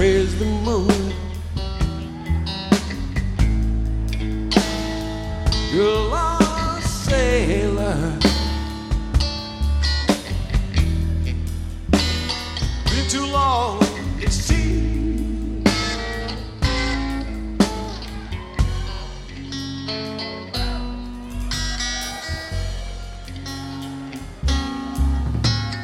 Where's the moon? You're a lost sailor. Been too long, it seems.